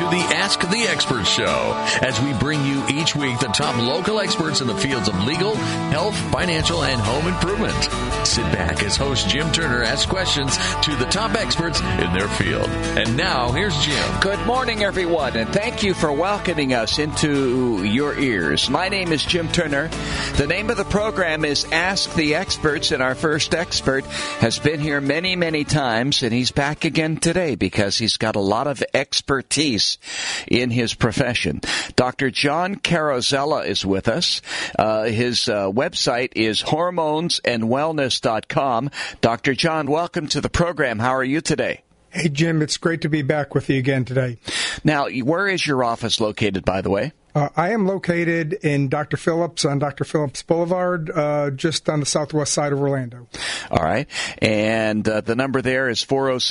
the Ask the Expert Show, as we bring you each week the top local experts in the fields of legal, health, financial, and home improvement. Sit back as host Jim Turner asks questions to the top experts in their field. And now, here's Jim. Good morning, everyone, and thank you for welcoming us into your ears. My name is Jim Turner. The name of the program is Ask the Experts, and our first expert has been here many, many times, and he's back again today because he's got a lot of expertise in his profession. Dr. John Carosella is with us. His website is hormonesandwellness.com. Dr. John, welcome to the program. How are you today? Hey, Jim, it's great to be back with you again today. Now, where is your office located, by the way? I am located in Dr. Phillips on Dr. Phillips Boulevard, just on the southwest side of Orlando. All right. And the number there is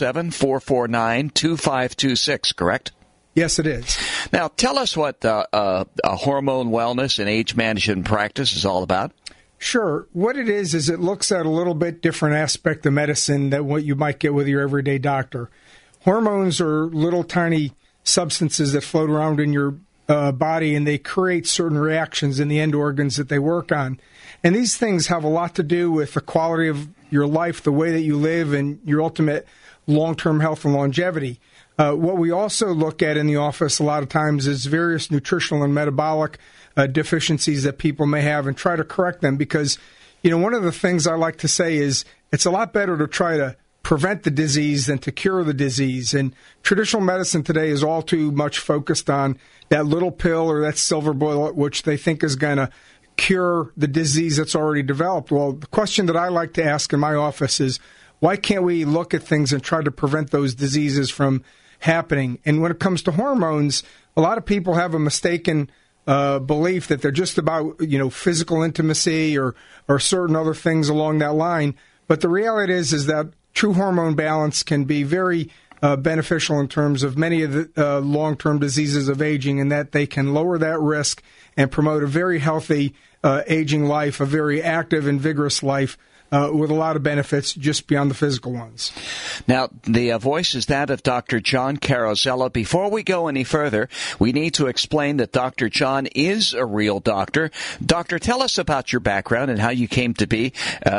407-449-2526, correct? Yes, it is. Now, tell us what a hormone wellness and age management practice is all about. Sure. What it is it looks at a little bit different aspect of medicine than what you might get with your everyday doctor. Hormones are little tiny substances that float around in your body, and they create certain reactions in the end organs that they work on. And these things have a lot to do with the quality of your life, the way that you live, and your ultimate long-term health and longevity. What we also look at in the office a lot of times is various nutritional and metabolic deficiencies that people may have and try to correct them because, you know, one of the things I like to say is it's a lot better to try to prevent the disease than to cure the disease. And traditional medicine today is all too much focused on that little pill or that silver bullet, which they think is going to cure the disease that's already developed. Well, the question that I like to ask in my office is, why can't we look at things and try to prevent those diseases from happening? And when it comes to hormones, a lot of people have a mistaken belief that they're just about, you know, physical intimacy or certain other things along that line. But the reality is that true hormone balance can be very beneficial in terms of many of the long-term diseases of aging, and that they can lower that risk and promote a very healthy aging life, a very active and vigorous life with a lot of benefits just beyond the physical ones. Now, the voice is that of Dr. John Carosella. Before we go any further, we need to explain that Dr. John is a real doctor. Doctor, tell us about your background and how you came to be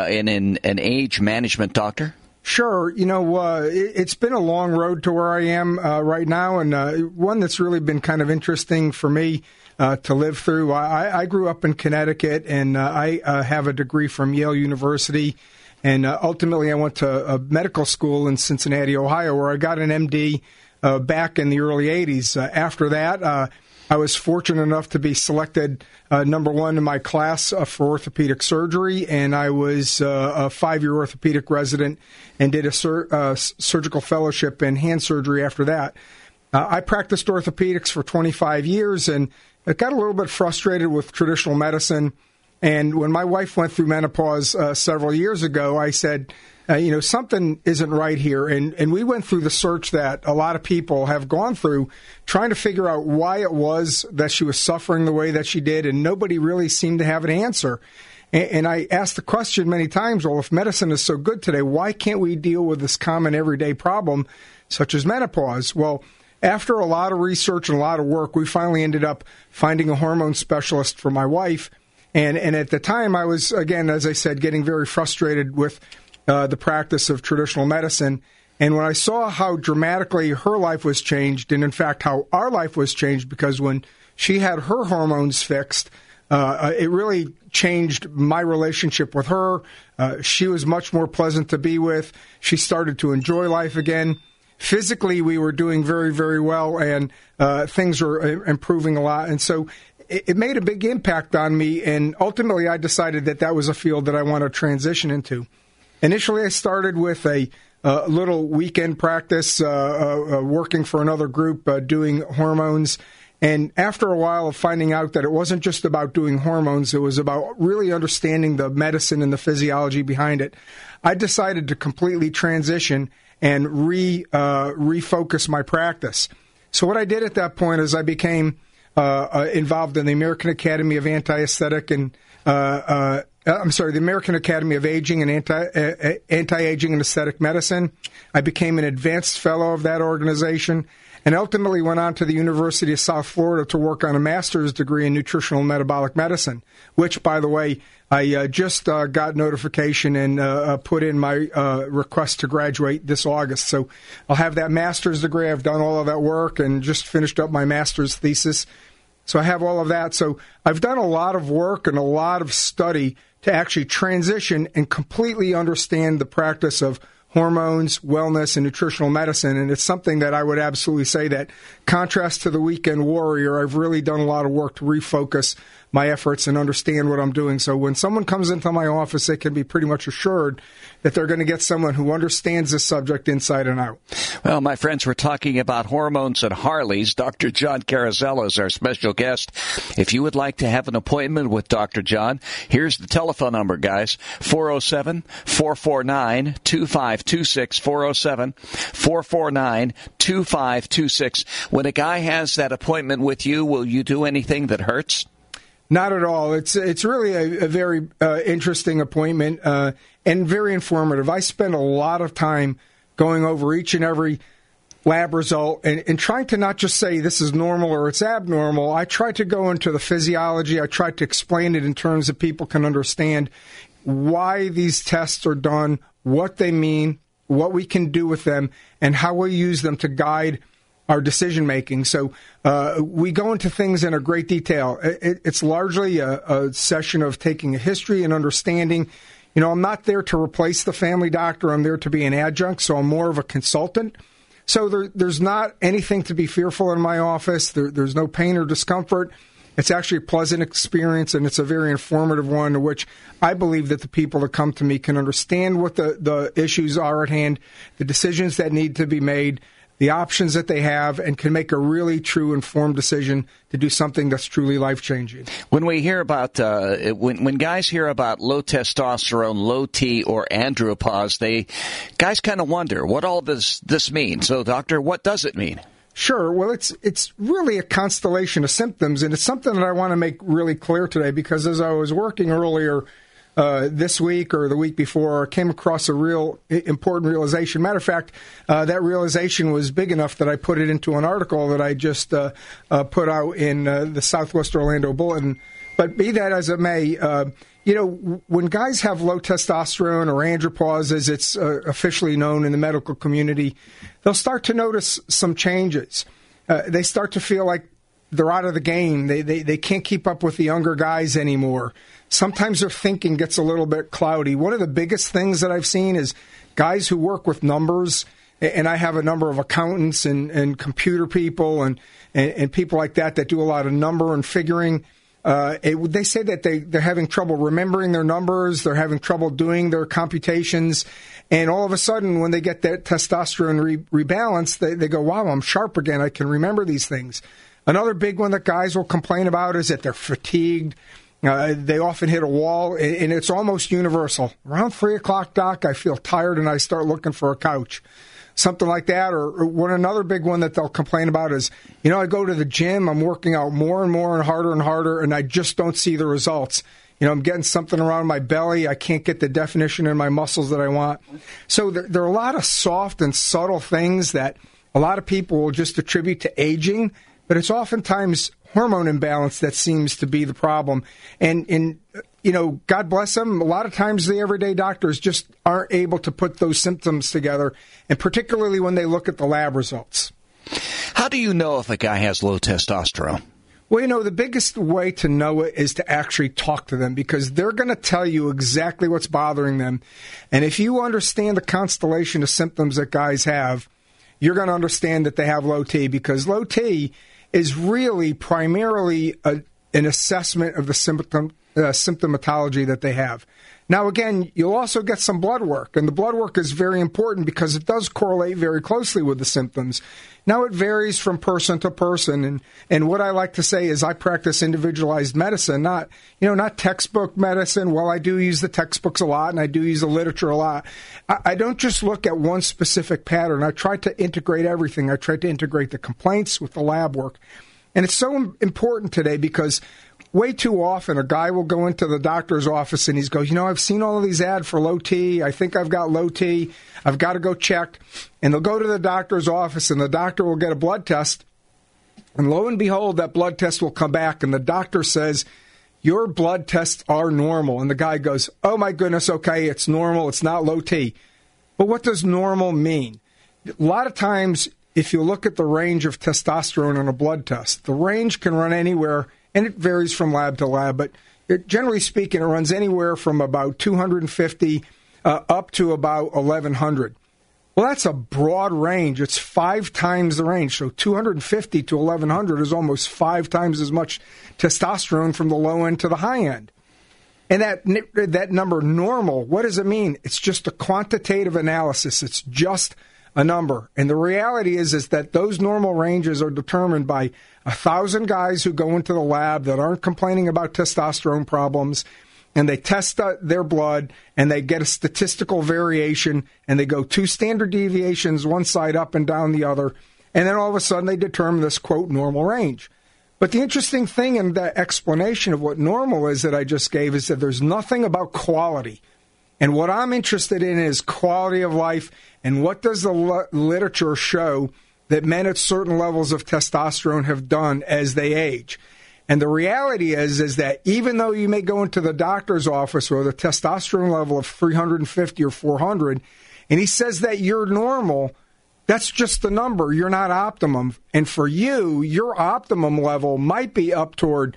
an age management doctor. Sure. You know, it's been a long road to where I am right now, and one that's really been kind of interesting for me to live through. I grew up in Connecticut, and I have a degree from Yale University, and ultimately I went to medical school in Cincinnati, Ohio, where I got an MD back in the early 80s. After that, I was fortunate enough to be selected number one in my class for orthopedic surgery, and I was a 5-year orthopedic resident and did a surgical fellowship in hand surgery after that. I practiced orthopedics for 25 years, and I got a little bit frustrated with traditional medicine. And when my wife went through menopause several years ago, I said, you know, something isn't right here. And we went through the search that a lot of people have gone through, trying to figure out why it was that she was suffering the way that she did, and nobody really seemed to have an answer. And I asked the question many times, well, if medicine is so good today, why can't we deal with this common everyday problem such as menopause? Well, after a lot of research and a lot of work, we finally ended up finding a hormone specialist for my wife. And at the time, I was, again, as I said, getting very frustrated with the practice of traditional medicine. And when I saw how dramatically her life was changed, and in fact how our life was changed, because when she had her hormones fixed, it really changed my relationship with her. She was much more pleasant to be with. She started to enjoy life again. Physically, we were doing very, very well, and things were improving a lot. And so it made a big impact on me, and ultimately I decided that that was a field that I want to transition into. Initially, I started with a little weekend practice, working for another group, doing hormones. And after a while of finding out that it wasn't just about doing hormones, it was about really understanding the medicine and the physiology behind it, I decided to completely transition and refocus my practice. So what I did at that point is I became involved in the American Academy of Anti-Aesthetic and the American Academy of Aging and Anti-Aging and Aesthetic Medicine. I became an advanced fellow of that organization. and ultimately went on to the University of South Florida to work on a master's degree in nutritional and metabolic medicine, which, by the way, I just got notification and put in my request to graduate this August. So I'll have that master's degree. I've done all of that work and just finished up my master's thesis. So I have all of that. So I've done a lot of work and a lot of study to actually transition and completely understand the practice of hormones, wellness, and nutritional medicine. And it's something that I would absolutely say that, contrast to the weekend warrior, I've really done a lot of work to refocus my efforts and understand what I'm doing. So when someone comes into my office, they can be pretty much assured that they're going to get someone who understands this subject inside and out. Well, my friends, we're talking about hormones and Harleys. Dr. John Carrazella is our special guest. If you would like to have an appointment with Dr. John, here's the telephone number, guys. 407-449-2526, 407-449-2526. When a guy has that appointment with you, will you do anything that hurts? Not at all. It's really a very interesting appointment and very informative. I spend a lot of time going over each and every lab result and trying to not just say this is normal or it's abnormal. I try to go into the physiology. I try to explain it in terms that people can understand why these tests are done, what they mean, what we can do with them, and how we use them to guide our decision-making. So we go into things in a great detail. It's largely a session of taking a history and understanding. You know, I'm not there to replace the family doctor. I'm there to be an adjunct, so I'm more of a consultant. So there's not anything to be fearful in my office. There's no pain or discomfort. It's actually a pleasant experience, and it's a very informative one in which I believe that the people that come to me can understand what the issues are at hand, the decisions that need to be made, the options that they have, and can make a really true informed decision to do something that's truly life-changing. When we hear about, when guys hear about low testosterone, low T, or andropause, guys kind of wonder what all this means. So, doctor, what does it mean? Sure. Well, it's really a constellation of symptoms, and it's something that I want to make really clear today, because as I was working earlier this week or the week before, I came across a real important realization. Matter of fact, that realization was big enough that I put it into an article that I just put out in the Southwest Orlando Bulletin. But be that as it may, when guys have low testosterone, or andropause as it's officially known in the medical community, they'll start to notice some changes. They start to feel like they're out of the game. They can't keep up with the younger guys anymore. Sometimes their thinking gets a little bit cloudy. One of the biggest things that I've seen is guys who work with numbers, and I have a number of accountants and computer people and people like that do a lot of number and figuring. They say that they're having trouble remembering their numbers, they're having trouble doing their computations, and all of a sudden when they get that testosterone rebalance, they go, wow, I'm sharp again, I can remember these things. Another big one that guys will complain about is that they're fatigued. They often hit a wall, and it's almost universal. Around 3 o'clock, Doc, I feel tired and I start looking for a couch. Something like that. Or another big one that they'll complain about is, I go to the gym, I'm working out more and more and harder, and I just don't see the results. I'm getting something around my belly. I can't get the definition in my muscles that I want. So there are a lot of soft and subtle things that a lot of people will just attribute to aging, but it's oftentimes hormone imbalance that seems to be the problem. And God bless them, a lot of times the everyday doctors just aren't able to put those symptoms together, and particularly when they look at the lab results. How do you know if a guy has low testosterone? Well, the biggest way to know it is to actually talk to them, because they're going to tell you exactly what's bothering them. And if you understand the constellation of symptoms that guys have, you're going to understand that they have low T, because low T is really primarily an assessment of the symptomatology that they have. Now, again, you'll also get some blood work, and the blood work is very important because it does correlate very closely with the symptoms. Now, it varies from person to person, and what I like to say is I practice individualized medicine, not textbook medicine. Well, I do use the textbooks a lot, and I do use the literature a lot. I don't just look at one specific pattern. I try to integrate everything. I try to integrate the complaints with the lab work. And it's so important today because way too often a guy will go into the doctor's office and he's go, I've seen all of these ads for low T. I think I've got low T. I've got to go check. And they'll go to the doctor's office and the doctor will get a blood test. And lo and behold, that blood test will come back and the doctor says, your blood tests are normal. And the guy goes, oh my goodness, okay, it's normal. It's not low T. But what does normal mean? A lot of times, if you look at the range of testosterone on a blood test, the range can run anywhere, and it varies from lab to lab, but generally speaking, it runs anywhere from about 250 up to about 1,100. Well, that's a broad range. It's 5 times the range. So 250 to 1,100 is almost 5 times as much testosterone from the low end to the high end. And that number, normal, what does it mean? It's just a quantitative analysis. It's just a number. And the reality is that those normal ranges are determined by 1,000 guys who go into the lab that aren't complaining about testosterone problems, and they test their blood, and they get a statistical variation, and they go 2 standard deviations, one side up and down the other, and then all of a sudden they determine this, quote, normal range. But the interesting thing in that explanation of what normal is that I just gave is that there's nothing about quality. And what I'm interested in is quality of life, and what does the literature show that men at certain levels of testosterone have done as they age. And the reality is that even though you may go into the doctor's office with a testosterone level of 350 or 400, and he says that you're normal, that's just the number. You're not optimum. And for you, your optimum level might be up toward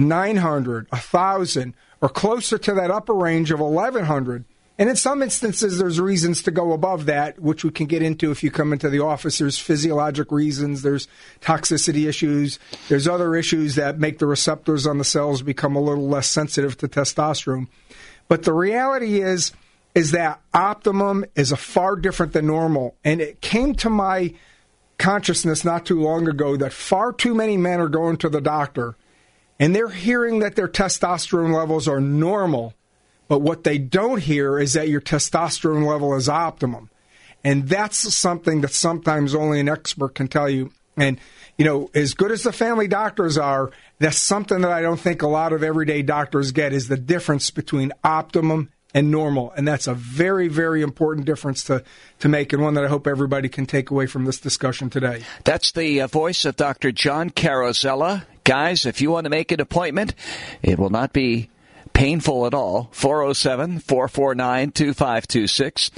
900, 1,000, or closer to that upper range of 1,100. And in some instances, there's reasons to go above that, which we can get into if you come into the office. There's physiologic reasons. There's toxicity issues. There's other issues that make the receptors on the cells become a little less sensitive to testosterone. But the reality is that optimum is a far different than normal. And it came to my consciousness not too long ago that far too many men are going to the doctor, and they're hearing that their testosterone levels are normal. But what they don't hear is that your testosterone level is optimum. And that's something that sometimes only an expert can tell you. And, as good as the family doctors are, that's something that I don't think a lot of everyday doctors get, is the difference between optimum and normal. And that's a very, very important difference to make, and one that I hope everybody can take away from this discussion today. That's the voice of Dr. John Carosella. Guys, if you want to make an appointment, it will not be painful at all. 407-449-2526.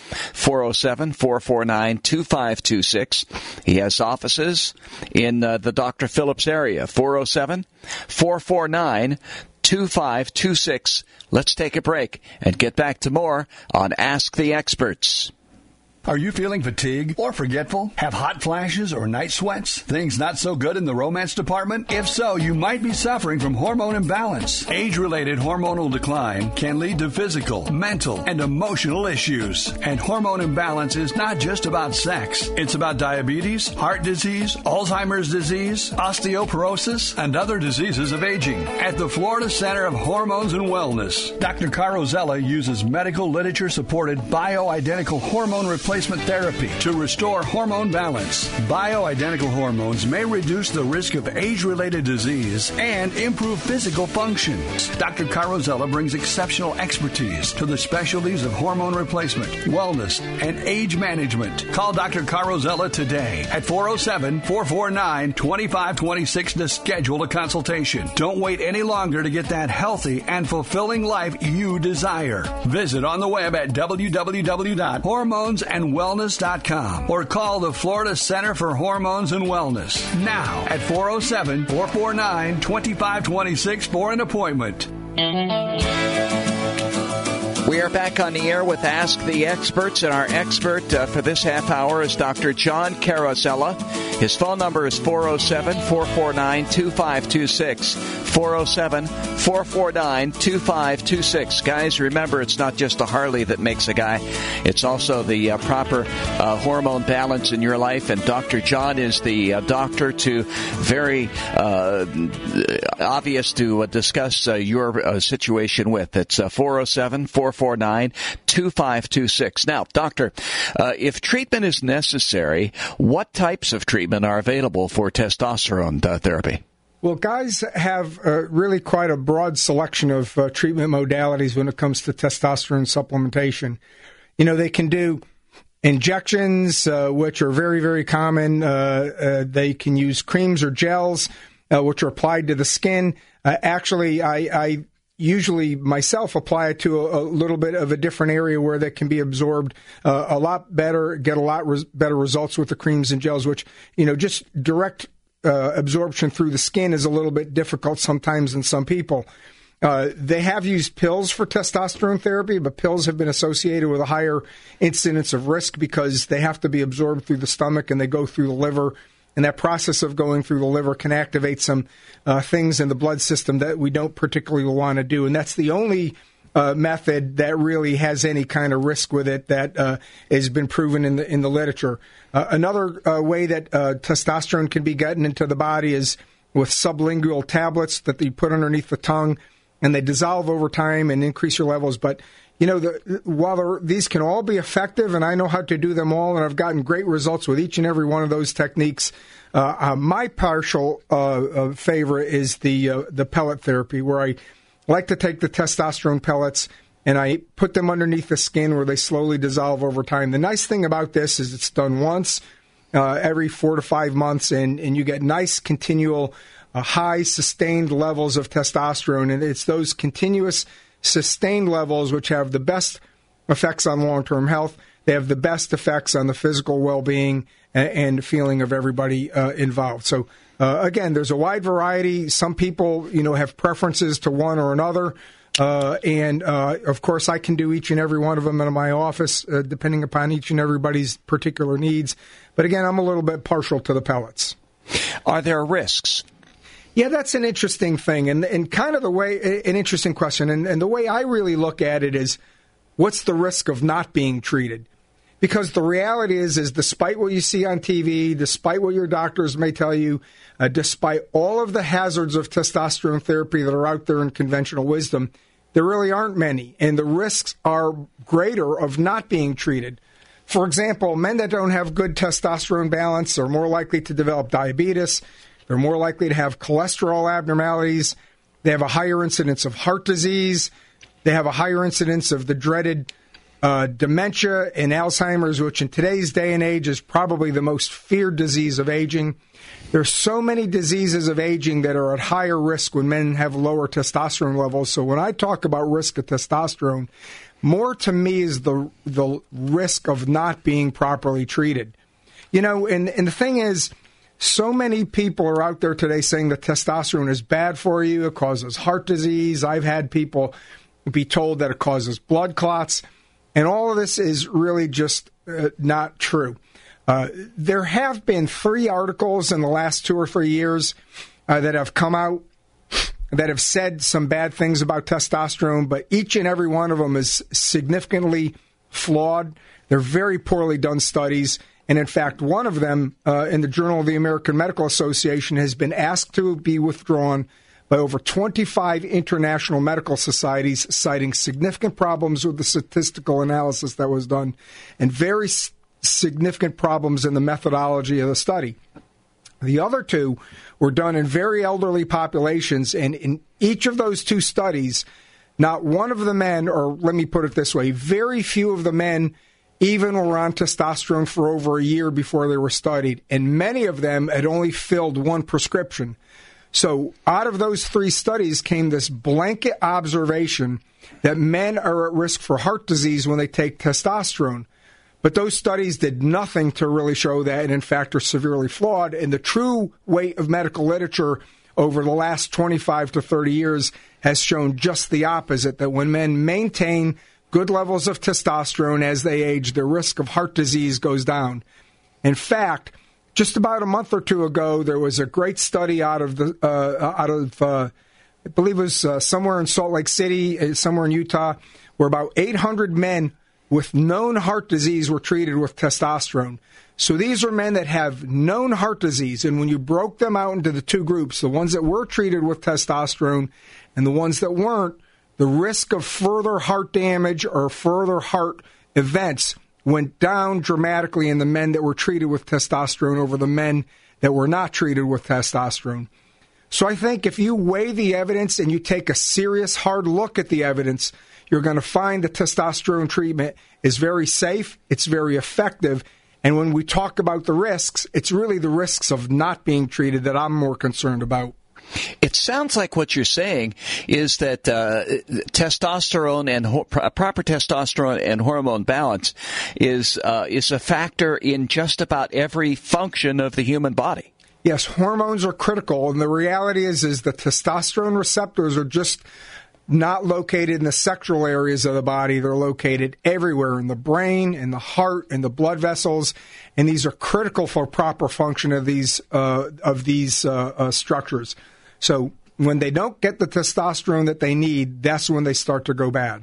407-449-2526. He has offices in the Dr. Phillips area. 407-449-2526. Let's take a break and get back to more on Ask the Experts. Are you feeling fatigued or forgetful? Have hot flashes or night sweats? Things not so good in the romance department? If so, you might be suffering from hormone imbalance. Age-related hormonal decline can lead to physical, mental, and emotional issues. And hormone imbalance is not just about sex. It's about diabetes, heart disease, Alzheimer's disease, osteoporosis, and other diseases of aging. At the Florida Center of Hormones and Wellness, Dr. Carosella uses medical literature-supported bioidentical hormone replacement therapy to restore hormone balance. Bioidentical hormones may reduce the risk of age-related disease and improve physical function. Dr. Carosella brings exceptional expertise to the specialties of hormone replacement, wellness, and age management. Call Dr. Carosella today at 407-449-2526 to schedule a consultation. Don't wait any longer to get that healthy and fulfilling life you desire. Visit on the web at www.hormonesandwellness.com or call the Florida Center for Hormones and Wellness now at 407-449-2526 for an appointment. We are back on the air with Ask the Experts, and our expert for this half hour is Dr. John Carosella. His phone number is 407-449-2526. 407-449-2526. Guys, remember, it's not just a Harley that makes a guy. It's also the proper hormone balance in your life, and Dr. John is the doctor to very obvious to discuss your situation with. It's 407-449-2526. Now, doctor, if treatment is necessary, what types of treatment are available for testosterone therapy? Well, guys have really quite a broad selection of treatment modalities when it comes to testosterone supplementation. You know, they can do injections, which are very, very common. They can use creams or gels, which are applied to the skin. Actually, I usually myself apply it to a little bit of a different area where that can be absorbed a lot better, get a lot better results with the creams and gels, which, you know, just direct absorption through the skin is a little bit difficult sometimes in some people. They have used pills for testosterone therapy, but pills have been associated with a higher incidence of risk because they have to be absorbed through the stomach and they go through the liver. And that process of going through the liver can activate some things in the blood system that we don't particularly want to do. And that's the only method that really has any kind of risk with it that has been proven in the literature. Another way that testosterone can be gotten into the body is with sublingual tablets that you put underneath the tongue, and they dissolve over time and increase your levels. But, you know, while these can all be effective, and I know how to do them all, and I've gotten great results with each and every one of those techniques, my partial favorite is the pellet therapy, where I like to take the testosterone pellets and I put them underneath the skin where they slowly dissolve over time. The nice thing about this is it's done once every 4 to 5 months, and you get nice continual high sustained levels of testosterone, and it's those continuous sustained levels which have the best effects on long-term health. They have the best effects on the physical well-being and feeling of everybody involved. So again, there's a wide variety. Some people, you know, have preferences to one or another. And of course, I can do each and every one of them in my office, depending upon each and everybody's particular needs. But again, I'm a little bit partial to the pellets. Are there risks? Yeah, that's an interesting thing, and kind of the way, an interesting question. And the way I really look at it is, what's the risk of not being treated? Because the reality is despite what you see on TV, despite what your doctors may tell you, despite all of the hazards of testosterone therapy that are out there in conventional wisdom, there really aren't many, and the risks are greater of not being treated. For example, men that don't have good testosterone balance are more likely to develop diabetes. They're more likely to have cholesterol abnormalities. They have a higher incidence of heart disease. They have a higher incidence of the dreaded dementia and Alzheimer's, which in today's day and age is probably the most feared disease of aging. There's so many diseases of aging that are at higher risk when men have lower testosterone levels. So when I talk about risk of testosterone, more to me is the risk of not being properly treated. You know, and the thing is, so many people are out there today saying that testosterone is bad for you. It causes heart disease. I've had people be told that it causes blood clots. And all of this is really just not true. There have been 3 articles in the last 2 or 3 years that have come out that have said some bad things about testosterone, but each and every one of them is significantly flawed. They're very poorly done studies. And in fact, one of them in the Journal of the American Medical Association has been asked to be withdrawn by over 25 international medical societies, citing significant problems with the statistical analysis that was done and very significant problems in the methodology of the study. The other 2 were done in very elderly populations, and in each of those 2 studies, not one of the men, or let me put it this way, very few of the men even were on testosterone for over a year before they were studied, and many of them had only filled 1 prescription. So out of those 3 studies came this blanket observation that men are at risk for heart disease when they take testosterone. But those studies did nothing to really show that, and in fact are severely flawed. And the true weight of medical literature over the last 25 to 30 years has shown just the opposite, that when men maintain good levels of testosterone as they age, their risk of heart disease goes down. In fact, just about a month or 2 ago, there was a great study out of I believe it was somewhere in Salt Lake City, somewhere in Utah, where about 800 men with known heart disease were treated with testosterone. So these are men that have known heart disease, and when you broke them out into the 2 groups, the ones that were treated with testosterone and the ones that weren't, the risk of further heart damage or further heart events went down dramatically in the men that were treated with testosterone over the men that were not treated with testosterone. So I think if you weigh the evidence and you take a serious, hard look at the evidence, you're going to find that testosterone treatment is very safe, it's very effective, and when we talk about the risks, it's really the risks of not being treated that I'm more concerned about. It sounds like what you're saying is that testosterone and proper testosterone and hormone balance is a factor in just about every function of the human body. Yes, hormones are critical, and the reality is the testosterone receptors are just not located in the sexual areas of the body. They're located everywhere in the brain, in the heart, in the blood vessels, and these are critical for proper function of these structures. So when they don't get the testosterone that they need, that's when they start to go bad.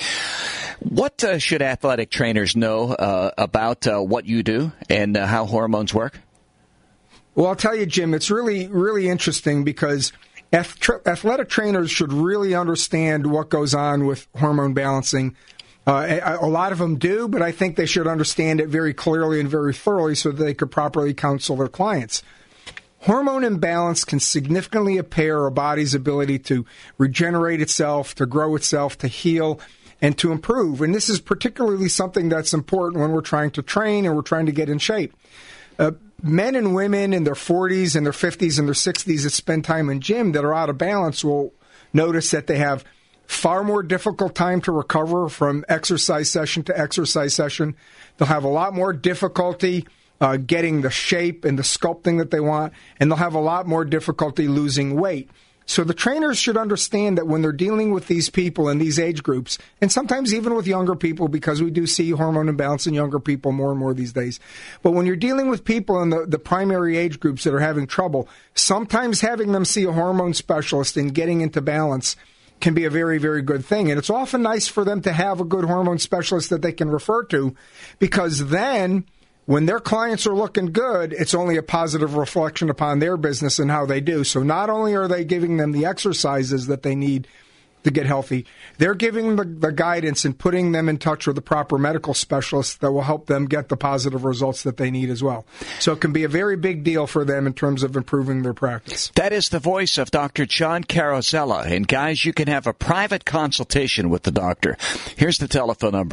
What should athletic trainers know about what you do and how hormones work? Well, I'll tell you, Jim, it's really, really interesting because athletic trainers should really understand what goes on with hormone balancing. A lot of them do, but I think they should understand it very clearly and very thoroughly so that they could properly counsel their clients. Hormone imbalance can significantly impair a body's ability to regenerate itself, to grow itself, to heal, and to improve. And this is particularly something that's important when we're trying to train and we're trying to get in shape. Men and women in their 40s and their 50s and their 60s that spend time in gym that are out of balance will notice that they have far more difficult time to recover from exercise session to exercise session. They'll have a lot more difficulty getting the shape and the sculpting that they want, and they'll have a lot more difficulty losing weight. So the trainers should understand that when they're dealing with these people in these age groups, and sometimes even with younger people, because we do see hormone imbalance in younger people more and more these days, but when you're dealing with people in the primary age groups that are having trouble, sometimes having them see a hormone specialist and getting into balance can be a very, very good thing. And it's often nice for them to have a good hormone specialist that they can refer to, because then when their clients are looking good, it's only a positive reflection upon their business and how they do. So not only are they giving them the exercises that they need to get healthy, they're giving the guidance and putting them in touch with the proper medical specialists that will help them get the positive results that they need as well. So it can be a very big deal for them in terms of improving their practice. That is the voice of Dr. John Carosella. And guys, you can have a private consultation with the doctor. Here's the telephone number,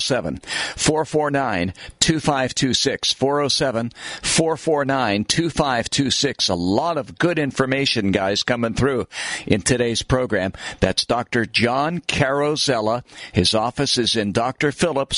407-449-2526, 407-449-2526. A lot of good information, guys, coming through in today's program. That's Dr. John Carosella. His office is in Dr. Phillips,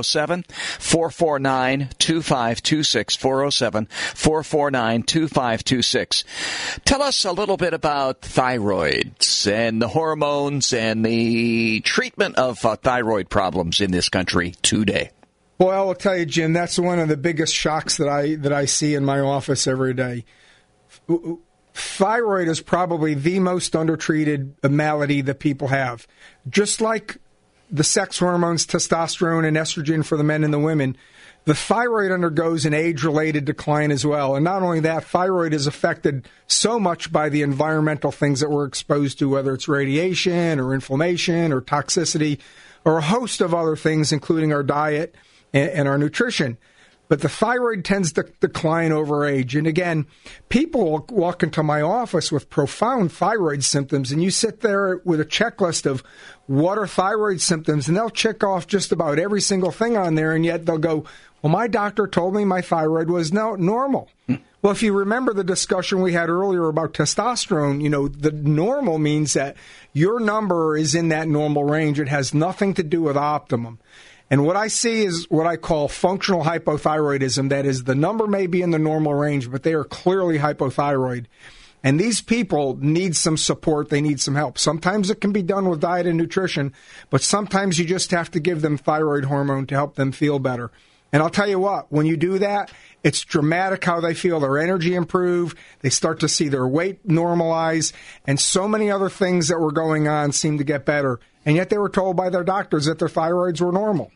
407-449-2526, 407-449-2526. Tell us a little bit about thyroids and the hormones and the treatment of thyroid problems in this country today. Well, I will tell you, Jim, that's one of the biggest shocks that I see in my office every day. Thyroid is probably the most undertreated malady that people have. Just like the sex hormones, testosterone and estrogen for the men and the women, the thyroid undergoes an age-related decline as well. And not only that, thyroid is affected so much by the environmental things that we're exposed to, whether it's radiation or inflammation or toxicity or a host of other things, including our diet and our nutrition. But the thyroid tends to decline over age. And again, people walk into my office with profound thyroid symptoms, and you sit there with a checklist of what are thyroid symptoms, and they'll check off just about every single thing on there, and yet they'll go, well, my doctor told me my thyroid was normal. Well, if you remember the discussion we had earlier about testosterone, the normal means that your number is in that normal range. It has nothing to do with optimum. And what I see is what I call functional hypothyroidism. That is, the number may be in the normal range, but they are clearly hypothyroid. And these people need some support. They need some help. Sometimes it can be done with diet and nutrition, but sometimes you just have to give them thyroid hormone to help them feel better. And I'll tell you what, when you do that, it's dramatic how they feel. Their energy improve. They start to see their weight normalize. And so many other things that were going on seem to get better. And yet they were told by their doctors that their thyroids were normal.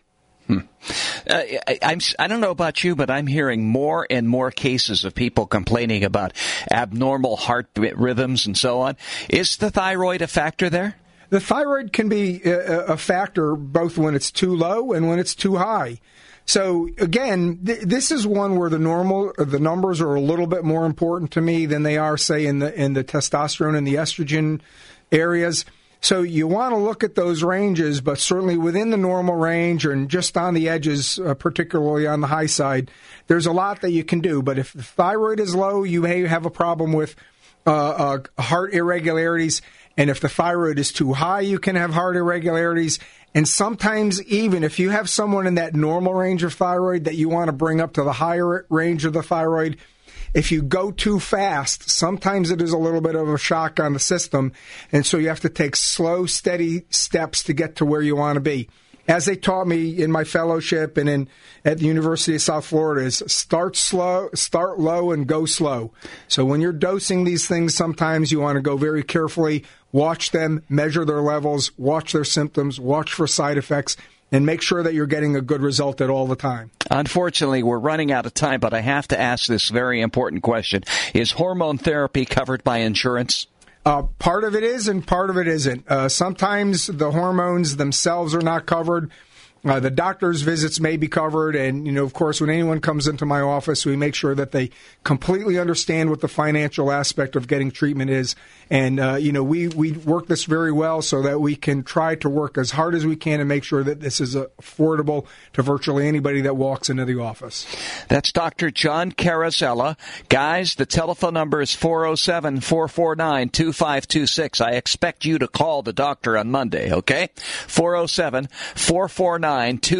I don't know about you, but I'm hearing more and more cases of people complaining about abnormal heart rhythms and so on. Is the thyroid a factor there? The thyroid can be a factor both when it's too low and when it's too high. So again, this is one where the numbers are a little bit more important to me than they are, say, in the testosterone and the estrogen areas. So you want to look at those ranges, but certainly within the normal range and just on the edges, particularly on the high side, there's a lot that you can do. But if the thyroid is low, you may have a problem with heart irregularities. And if the thyroid is too high, you can have heart irregularities. And sometimes even if you have someone in that normal range of thyroid that you want to bring up to the higher range of the thyroid, if you go too fast, sometimes it is a little bit of a shock on the system, and so you have to take slow, steady steps to get to where you want to be. As they taught me in my fellowship and at the University of South Florida, is start low, and go slow. So when you're dosing these things, sometimes you want to go very carefully, watch them, measure their levels, watch their symptoms, watch for side effects, and make sure that you're getting a good result at all the time. Unfortunately, we're running out of time, but I have to ask this very important question. Is hormone therapy covered by insurance? Part of it is and part of it isn't. Sometimes the hormones themselves are not covered. The doctor's visits may be covered, and, of course, when anyone comes into my office, we make sure that they completely understand what the financial aspect of getting treatment is. And, we work this very well so that we can try to work as hard as we can and make sure that this is affordable to virtually anybody that walks into the office. That's Dr. John Carosella. Guys, the telephone number is 407-449-2526. I expect you to call the doctor on Monday, okay? 407-449-2526.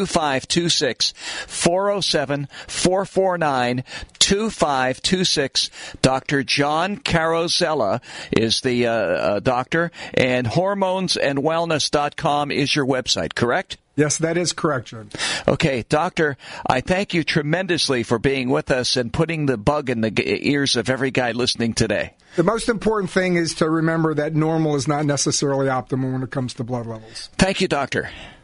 407-449-2526. Dr. John Carosella is the doctor, and hormonesandwellness.com is your website, correct? Yes, that is correct, John. Okay, Doctor, I thank you tremendously for being with us and putting the bug in the ears of every guy listening today. The most important thing is to remember that normal is not necessarily optimal when it comes to blood levels. Thank you, Doctor.